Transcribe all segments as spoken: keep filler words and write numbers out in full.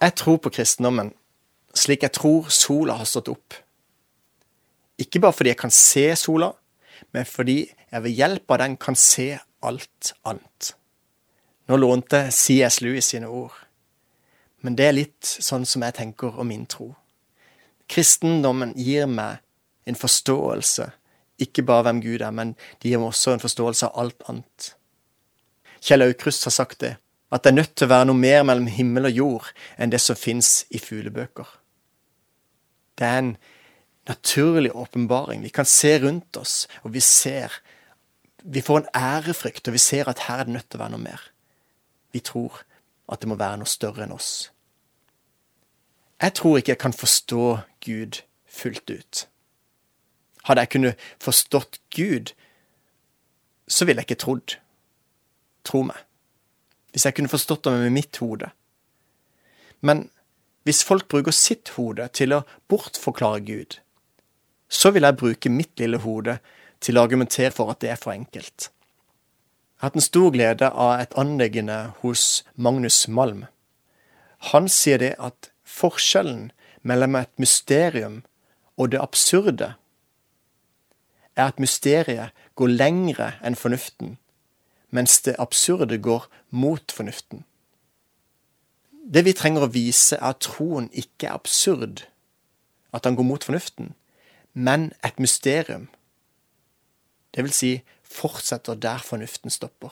Jeg tror på kristendommen, slik jeg tror sola har stått opp. Ikke bare fordi jeg kan se sola, men fordi jeg ved hjelp av den kan se alt annet. Nå lånte C S Lewis sine ord, men det er litt sånn som jeg tenker om min tro. Kristendommen gir meg en forståelse, ikke bare hvem Gud er, men de gir meg også en forståelse av alt annet. Kjell Aukrust har sagt det, at det er nødt til å være noe mer mellom himmel og jord enn det som finnes i fuglebøker. Det er en naturlig åpenbaring. Vi kan se rundt oss, og vi ser, vi får en ærefrykt, og vi ser at her er det nødt til å være noe mer. Vi tror at det må være noe større enn oss. Jeg tror ikke jeg kan forstå Gud fullt ut. Hadde jeg kunnet forstått Gud, så ville jeg ikke trodd. Tro meg. Hvis jeg kunne forstått det med mitt hode. Men hvis folk bruker sitt hode til å bortforklare Gud, så vil jeg bruke mitt lille hode til å argumentere for at det er for enkelt. Jeg har hatt en stor glede av et anliggende hos Magnus Malm. Han sier det at forskjellen mellom et mysterium og det absurde er at mysteriet går lengre enn fornuften, mens det absurde går mot fornuften. Det vi trenger å vise er at troen ikke er absurd, at han går mot fornuften, men et mysterium. Det vil si, fortsetter der fornuften stopper.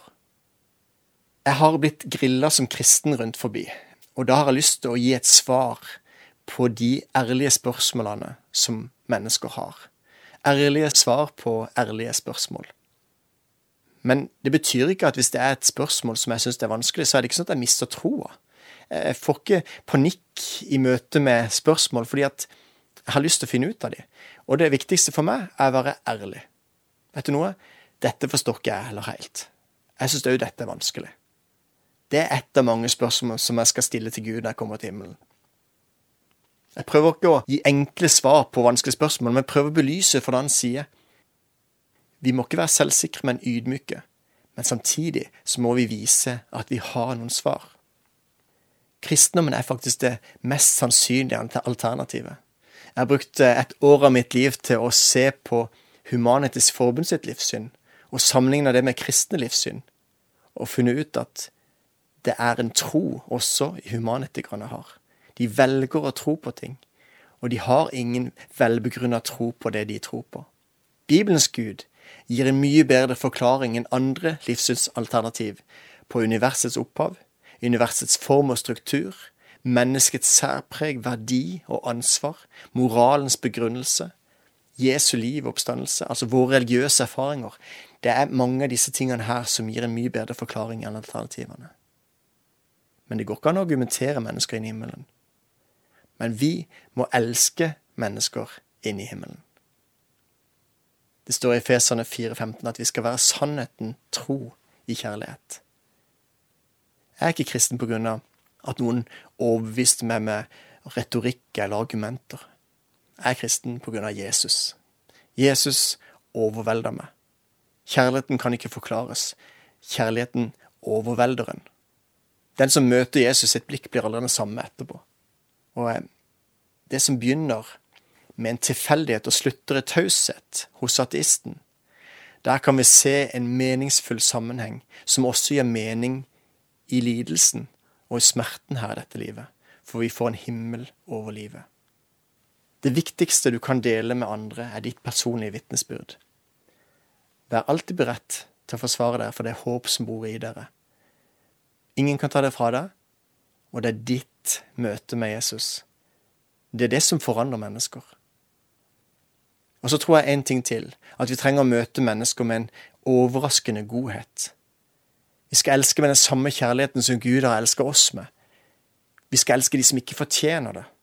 Jeg har blitt grillet som kristen rundt forbi, og da har jeg lyst til å gi et svar på de ærlige spørsmålene som mennesker har. Ærlige svar på ærlige spørsmål. Men det betyr ikke at hvis det er et spørsmål som jeg synes er vanskelig, så er det ikke sånn at jeg mister troa. Jeg får ikke panikk i møte med spørsmål, fordi at jeg har lyst til å finne ut av dem. Og det viktigste for meg er å være ærlig. Vet du noe? Dette forstår ikke jeg heller helt. Jeg synes også dette er vanskelig. Det er et av mange spørsmål som jeg skal stille til Gud når jeg kommer til himmelen. Jeg prøver ikke å gi enkle svar på vanskelige spørsmål, men jeg prøver å belyse fra den side. Vi må ikke være selvsikre, men ydmyke. Men samtidig så må vi vise at vi har noen svar. Kristendommen er faktisk det mest sannsynlige alternativet. Jeg har brukt et år av mitt liv til å se på Humanitisk Forbund sitt livssyn, og sammenligne det med kristne livssyn, og funnet ut at det er en tro også humanetikerne har. De velger å tro på ting, og de har ingen velbegrunnet tro på det de tror på. Bibelens Gud gir en mye bedre forklaring enn andre livssynsalternativ på universets opphav, universets form og struktur, menneskets særpreg, verdi og ansvar, moralens begrunnelse, Jesu liv og oppstandelse, altså våre religiøse erfaringer. Det er mange av disse tingene her som gir en mye bedre forklaring enn alternativene. Men det går ikke an å argumentere mennesker inn i himmelen. Men vi må elske mennesker inn i himmelen. Det står i Efeserne fire femten at vi skal være sannheten tro i kjærlighet. Jeg er ikke kristen på grunn av at noen overbeviste meg med retorikk eller argumenter. Jeg er kristen på grunn av Jesus. Jesus overvelder meg. Kjærligheten kan ikke forklares. Kjærligheten overvelder en. Den som møter Jesus sitt blikk blir aldri den samme etterpå. Og det som begynner med en tilfeldighet og slutter i taushet hos ateisten, der kan vi se en meningsfull sammenheng som også gir mening i lidelsen og i smerten her i dette livet, for vi får en himmel over livet. Det viktigste du kan dele med andre er ditt personlige vitnesbyrd. Vær alltid beredt til å forsvare dere for det håp som bor i dere. Ingen kan ta det fra deg, og det er ditt møte med Jesus. Det er det som forandrer mennesker. Og så tror jeg en ting til, at vi trenger å møte mennesker med en overraskende godhet. Vi skal elske med den samme kjærligheten som Gud har elsket oss med. Vi skal elske de som ikke fortjener det.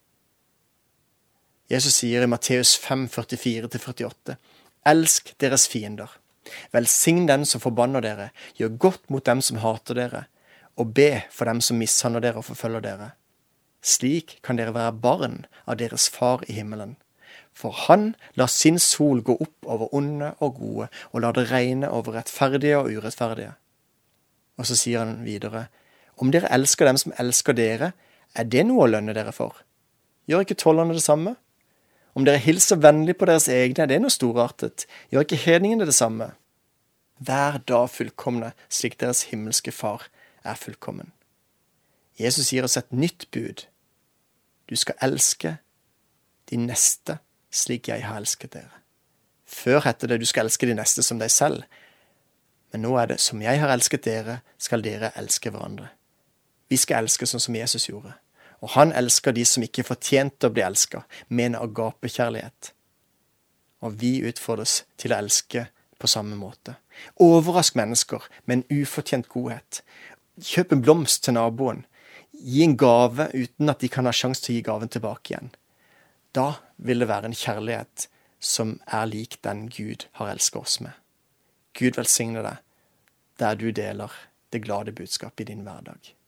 Jesus sier i Matteus fem førtifire til førtiåtte, elsk deres fiender. Velsign den som forbanner dere, gjør godt mot dem som hater dere, og be for dem som mishandler dere og forfølger dere. Slik kan dere være barn av deres far i himmelen. For han lar sin sol gå opp over onde og gode, og lar det regne over rettferdige og urettferdige. Og så sier han videre, om dere elsker dem som elsker dere, Er det noe å lønne dere for? Gjør ikke tollerne det samme? Om dere hilser vennlig på deres egne, er det noe storartet? Gjør ikke hedningene det samme? Vær da fullkomne, slik deres himmelske far er fullkommen. Jesus gir oss et nytt bud. Du skal elske de neste slik jeg har elsket dere. Før hette det du skal elske de neste som deg selv. Men nå er det som jeg har elsket dere, skal dere elske hverandre. Vi skal elske sånn som Jesus gjorde. Og han elsker de som ikke fortjente å bli elsket, med en agapekjærlighet. Og vi utfordres til å elske på samme måte. Overrask mennesker med en ufortjent godhet. Kjøp en blomst til naboen. Gi en gave uten at de kan ha sjanse til å gi gaven tilbake igjen. Da vil det være en kjærlighet som er lik den Gud har elsket oss med. Gud velsigne deg, der du deler det glade budskapet i din hverdag.